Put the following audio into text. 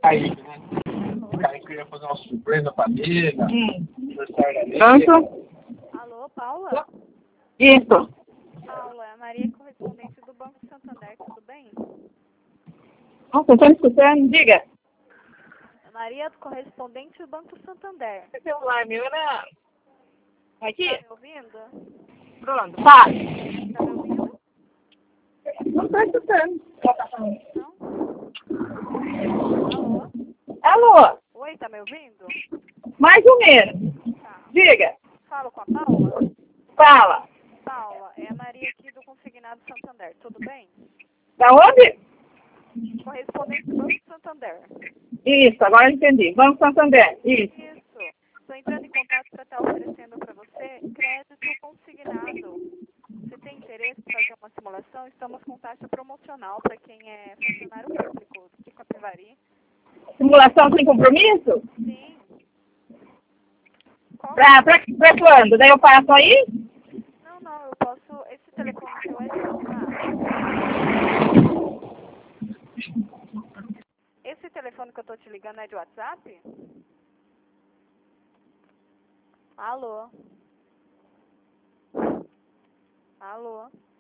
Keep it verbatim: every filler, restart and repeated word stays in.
Kaique, né? O Kaique queria fazer uma surpresa pra dele, Hum. aniversário da dele. Pronto? Alô, Paula? Isso. Paula, é a Maria, correspondente do Banco Santander, tudo bem? Nossa, eu tô me escutando. Diga. Maria, correspondente do Banco Santander. O celular meu era... Aqui? Tá me ouvindo? Pronto. Tá. Tá me ouvindo? Não tô escutando. Não? Alô? Alô? Oi, tá me ouvindo? Mais ou menos. Tá. Diga. Falo com a Paula? Fala. Paula, é a Maria aqui do Consignado Santander, tudo bem? Da onde? Correspondente do Banco Santander. Isso, agora eu entendi. Banco Santander. Isso. Isso. Estou entrando em contato para estar oferecendo para você crédito consignado. Você tem interesse em fazer uma simulação? Estamos com taxa promocional para quem é funcionário público de Capivari. Simulação sem compromisso? Sim. Qual? Pra, pra, pra quando? Daí eu passo aí? Não, não, eu posso... Esse telefone seu é de WhatsApp? Esse telefone que eu tô te ligando é de WhatsApp? Alô? Alô?